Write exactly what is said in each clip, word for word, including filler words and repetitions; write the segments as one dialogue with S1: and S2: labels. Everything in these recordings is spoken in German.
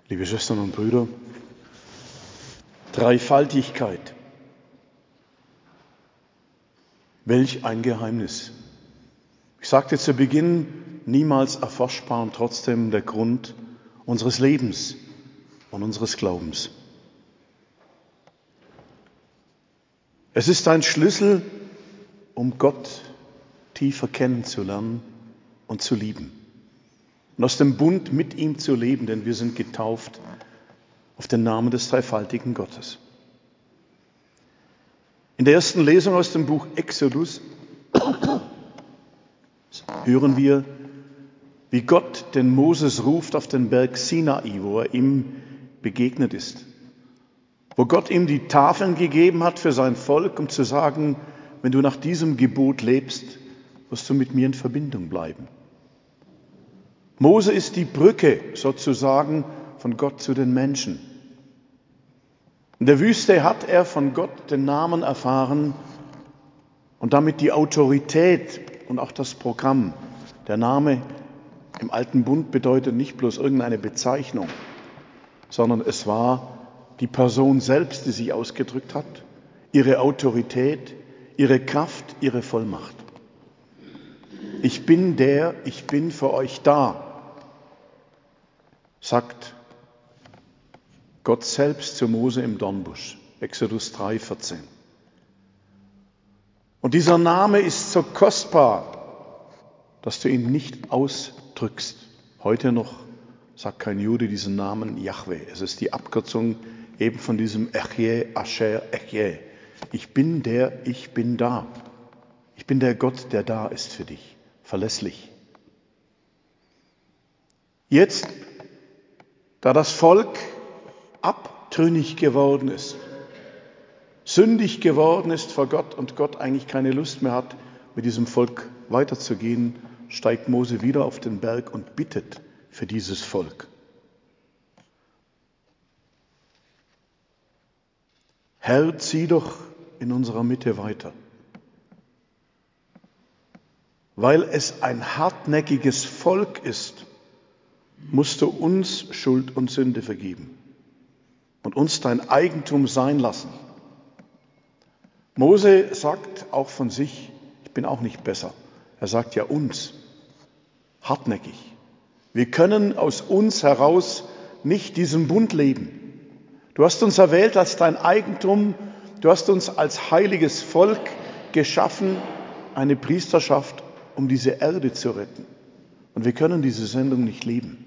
S1: Liebe Schwestern und Brüder, Dreifaltigkeit. Welch ein Geheimnis. Ich sagte zu Beginn, niemals erforschbar und trotzdem der Grund unseres Lebens und unseres Glaubens. Es ist ein Schlüssel, um Gott tiefer kennenzulernen und zu lieben. Und aus dem Bund mit ihm zu leben, denn wir sind getauft auf den Namen des dreifaltigen Gottes. In der ersten Lesung aus dem Buch Exodus hören wir, wie Gott den Moses ruft auf den Berg Sinai, wo er ihm begegnet ist. Wo Gott ihm die Tafeln gegeben hat für sein Volk, um zu sagen, wenn du nach diesem Gebot lebst, wirst du mit mir in Verbindung bleiben. Mose ist die Brücke sozusagen von Gott zu den Menschen. In der Wüste hat er von Gott den Namen erfahren und damit die Autorität und auch das Programm. Der Name im Alten Bund bedeutet nicht bloß irgendeine Bezeichnung, sondern es war die Person selbst, die sich ausgedrückt hat, ihre Autorität, ihre Kraft, ihre Vollmacht. Ich bin der, ich bin für euch da, sagt Gott selbst zu Mose im Dornbusch, Exodus drei, vierzehn. Und dieser Name ist so kostbar, dass du ihn nicht ausdrückst. Heute noch sagt kein Jude diesen Namen Jahwe. Es ist die Abkürzung eben von diesem Echje, Asher, Echje. Ich bin der, ich bin da. Ich bin der Gott, der da ist für dich, verlässlich. Jetzt, da das Volk abtrünnig geworden ist, sündig geworden ist vor Gott und Gott eigentlich keine Lust mehr hat, mit diesem Volk weiterzugehen, steigt Mose wieder auf den Berg und bittet für dieses Volk. Herr, zieh doch in unserer Mitte weiter. Weil es ein hartnäckiges Volk ist, musst du uns Schuld und Sünde vergeben und uns dein Eigentum sein lassen. Mose sagt auch von sich, ich bin auch nicht besser. Er sagt ja uns, hartnäckig. Wir können aus uns heraus nicht diesen Bund leben. Du hast uns erwählt als dein Eigentum, du hast uns als heiliges Volk geschaffen, eine Priesterschaft, um diese Erde zu retten. Und wir können diese Sendung nicht leben.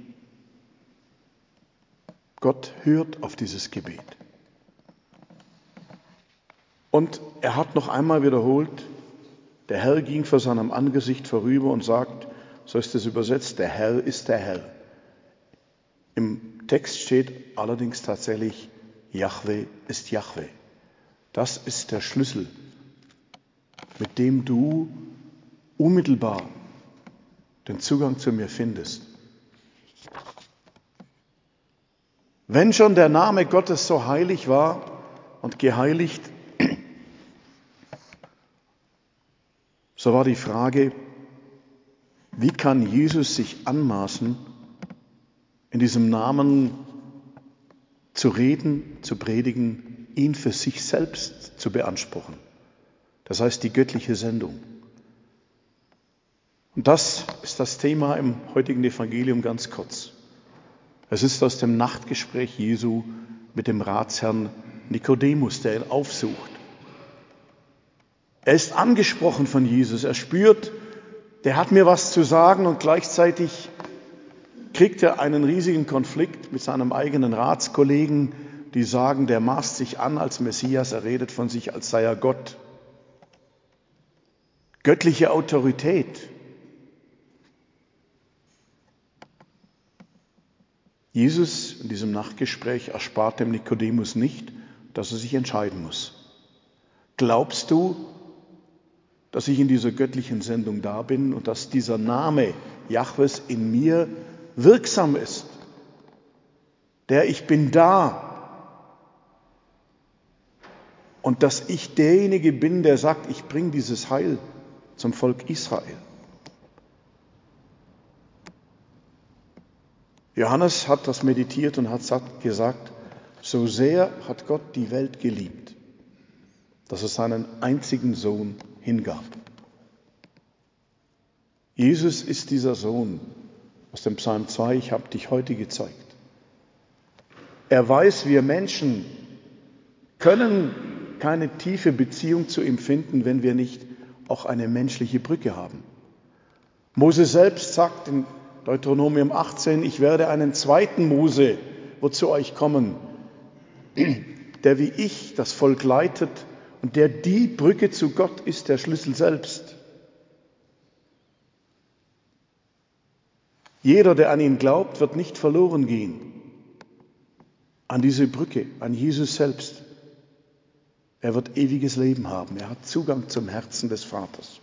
S1: Gott hört auf dieses Gebet. Und er hat noch einmal wiederholt, der Herr ging vor seinem Angesicht vorüber und sagt, so ist es übersetzt, der Herr ist der Herr. Im Text steht allerdings tatsächlich, Jahwe ist Jahwe. Das ist der Schlüssel, mit dem du unmittelbar den Zugang zu mir findest. Wenn schon der Name Gottes so heilig war und geheiligt, so war die Frage, wie kann Jesus sich anmaßen, in diesem Namen zu reden, zu predigen, ihn für sich selbst zu beanspruchen. Das heißt die göttliche Sendung. Und das ist das Thema im heutigen Evangelium ganz kurz. Es ist aus dem Nachtgespräch Jesu mit dem Ratsherrn Nikodemus, der ihn aufsucht. Er ist angesprochen von Jesus, er spürt, der hat mir was zu sagen und gleichzeitig kriegt er einen riesigen Konflikt mit seinem eigenen Ratskollegen, die sagen, der maßt sich an als Messias, er redet von sich, als sei er Gott. Göttliche Autorität. Jesus in diesem Nachtgespräch erspart dem Nikodemus nicht, dass er sich entscheiden muss. Glaubst du, dass ich in dieser göttlichen Sendung da bin und dass dieser Name Jahwes in mir wirksam ist? Der ich bin da. Und dass ich derjenige bin, der sagt, ich bringe dieses Heil zum Volk Israel. Johannes hat das meditiert und hat gesagt, so sehr hat Gott die Welt geliebt, dass er seinen einzigen Sohn hingab. Jesus ist dieser Sohn aus dem Psalm zwei, ich habe dich heute gezeigt. Er weiß, wir Menschen können keine tiefe Beziehung zu ihm finden, wenn wir nicht auch eine menschliche Brücke haben. Mose selbst sagt in Deuteronomium achtzehn, ich werde einen zweiten Mose, wird zu euch kommen, der wie ich das Volk leitet und der die Brücke zu Gott ist, der Schlüssel selbst. Jeder, der an ihn glaubt, wird nicht verloren gehen. An diese Brücke, an Jesus selbst. Er wird ewiges Leben haben. Er hat Zugang zum Herzen des Vaters.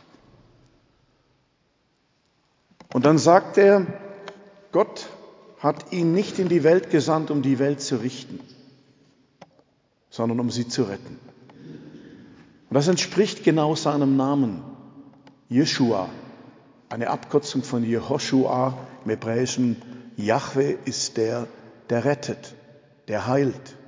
S1: Und dann sagt er, Gott hat ihn nicht in die Welt gesandt, um die Welt zu richten, sondern um sie zu retten. Und das entspricht genau seinem Namen, Jeschua, eine Abkürzung von Jehoschua, im Hebräischen. Jahwe ist der, der rettet, der heilt.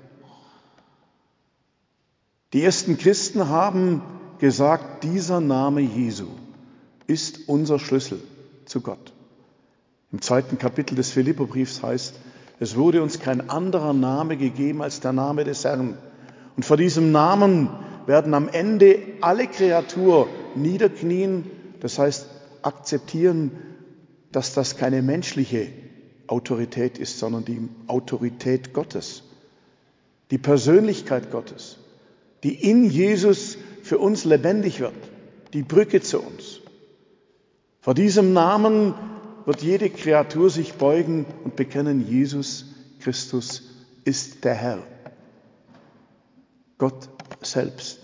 S1: Die ersten Christen haben gesagt, dieser Name Jesu ist unser Schlüssel zu Gott. Im zweiten Kapitel des Philipperbriefs heißt, es wurde uns kein anderer Name gegeben als der Name des Herrn. Und vor diesem Namen werden am Ende alle Kreatur niederknien, das heißt akzeptieren, dass das keine menschliche Autorität ist, sondern die Autorität Gottes, die Persönlichkeit Gottes, die in Jesus für uns lebendig wird, die Brücke zu uns. Vor diesem Namen wird jede Kreatur sich beugen und bekennen, Jesus Christus ist der Herr, Gott selbst.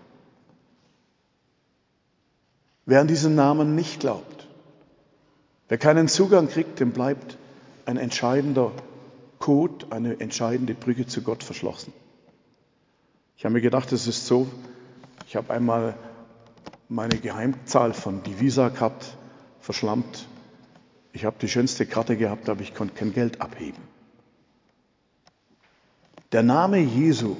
S1: Wer an diesen Namen nicht glaubt, wer keinen Zugang kriegt, dem bleibt ein entscheidender Code, eine entscheidende Brücke zu Gott verschlossen. Ich habe mir gedacht, es ist so, ich habe einmal meine Geheimzahl von Divisa gehabt, verschlammt. Ich habe die schönste Karte gehabt, aber ich konnte kein Geld abheben. Der Name Jesu,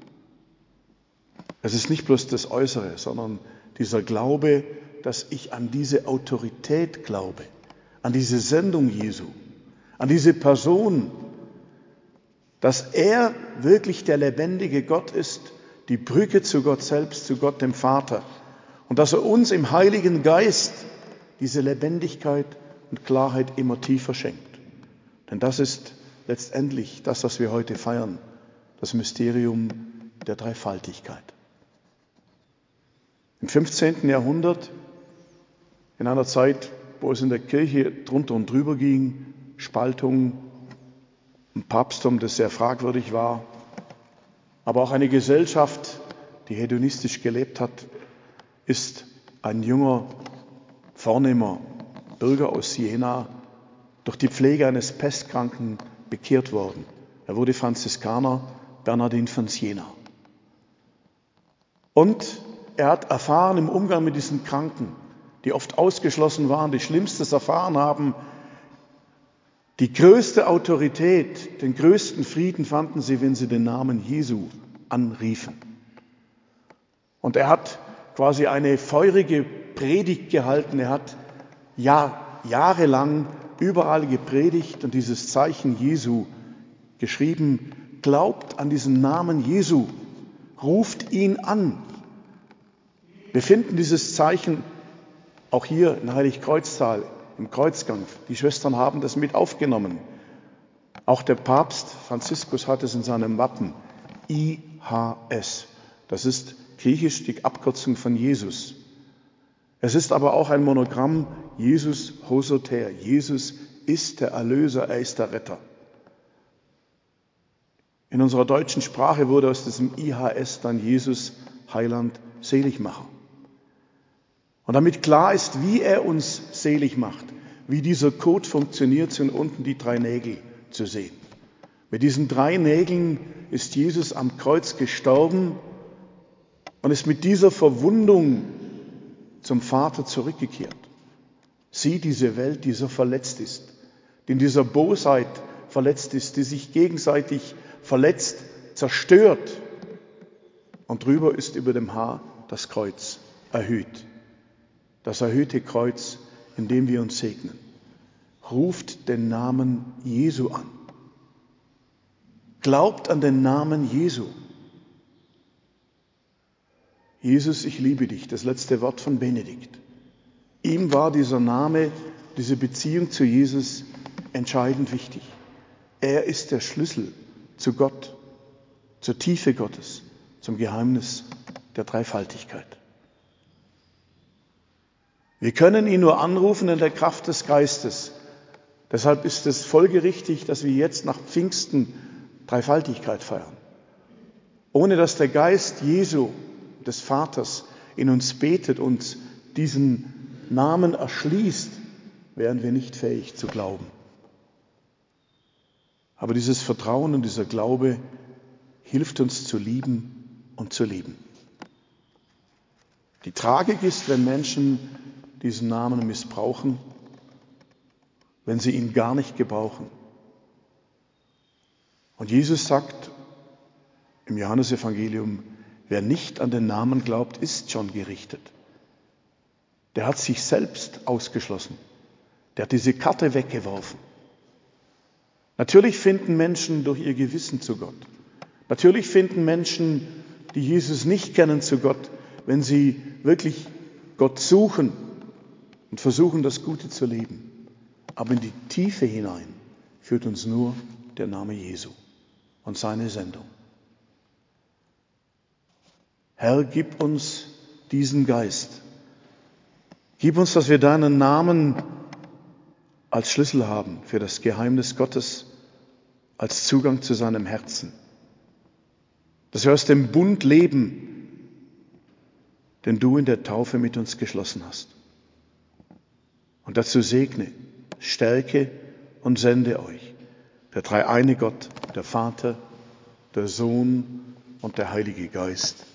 S1: es ist nicht bloß das Äußere, sondern dieser Glaube, dass ich an diese Autorität glaube, an diese Sendung Jesu, an diese Person, dass er wirklich der lebendige Gott ist, die Brücke zu Gott selbst, zu Gott dem Vater, und dass er uns im Heiligen Geist diese Lebendigkeit und Klarheit immer tiefer schenkt. Denn das ist letztendlich das, was wir heute feiern, das Mysterium der Dreifaltigkeit. Im fünfzehnten Jahrhundert, in einer Zeit, wo es in der Kirche drunter und drüber ging, Spaltung, ein Papsttum, das sehr fragwürdig war, aber auch eine Gesellschaft, die hedonistisch gelebt hat, ist ein junger, vornehmer Bürger aus Siena durch die Pflege eines Pestkranken bekehrt worden. Er wurde Franziskaner, Bernardin von Siena. Und er hat erfahren im Umgang mit diesen Kranken, die oft ausgeschlossen waren, die Schlimmstes erfahren haben, die größte Autorität, den größten Frieden fanden sie, wenn sie den Namen Jesu anriefen. Und er hat quasi eine feurige Predigt gehalten. Er hat Jahr, jahrelang überall gepredigt und dieses Zeichen Jesu geschrieben. Glaubt an diesen Namen Jesu, ruft ihn an. Wir finden dieses Zeichen auch hier in Heiligkreuztal im Kreuzgang. Die Schwestern haben das mit aufgenommen. Auch der Papst Franziskus hat es in seinem Wappen. I H S. Das ist griechisch die Abkürzung von Jesus. Es ist aber auch ein Monogramm, Jesus Hosoter. Jesus ist der Erlöser, er ist der Retter. In unserer deutschen Sprache wurde aus diesem I H S dann Jesus, Heiland, Seligmacher. Und damit klar ist, wie er uns selig macht, wie dieser Code funktioniert, sind unten die drei Nägel zu sehen. Mit diesen drei Nägeln ist Jesus am Kreuz gestorben und ist mit dieser Verwundung zum Vater zurückgekehrt. Sieh diese Welt, die so verletzt ist, die in dieser Bosheit verletzt ist, die sich gegenseitig verletzt, zerstört. Und drüber ist über dem Haar das Kreuz erhöht. Das erhöhte Kreuz, in dem wir uns segnen. Ruft den Namen Jesu an. Glaubt an den Namen Jesu. Jesus, ich liebe dich, das letzte Wort von Benedikt. Ihm war dieser Name, diese Beziehung zu Jesus entscheidend wichtig. Er ist der Schlüssel zu Gott, zur Tiefe Gottes, zum Geheimnis der Dreifaltigkeit. Wir können ihn nur anrufen in der Kraft des Geistes. Deshalb ist es folgerichtig, dass wir jetzt nach Pfingsten Dreifaltigkeit feiern. Ohne dass der Geist Jesu, des Vaters, in uns betet und diesen Namen erschließt, wären wir nicht fähig zu glauben. Aber dieses Vertrauen und dieser Glaube hilft uns zu lieben und zu leben. Die Tragik ist, wenn Menschen diesen Namen missbrauchen, wenn sie ihn gar nicht gebrauchen. Und Jesus sagt im Johannesevangelium, wer nicht an den Namen glaubt, ist schon gerichtet. Der hat sich selbst ausgeschlossen. Der hat diese Karte weggeworfen. Natürlich finden Menschen durch ihr Gewissen zu Gott. Natürlich finden Menschen, die Jesus nicht kennen, zu Gott, wenn sie wirklich Gott suchen und versuchen, das Gute zu leben. Aber in die Tiefe hinein führt uns nur der Name Jesu und seine Sendung. Herr, gib uns diesen Geist. Gib uns, dass wir deinen Namen als Schlüssel haben für das Geheimnis Gottes, als Zugang zu seinem Herzen. Dass wir aus dem Bund leben, den du in der Taufe mit uns geschlossen hast. Und dazu segne, stärke und sende euch der dreieine Gott, der Vater, der Sohn und der Heilige Geist.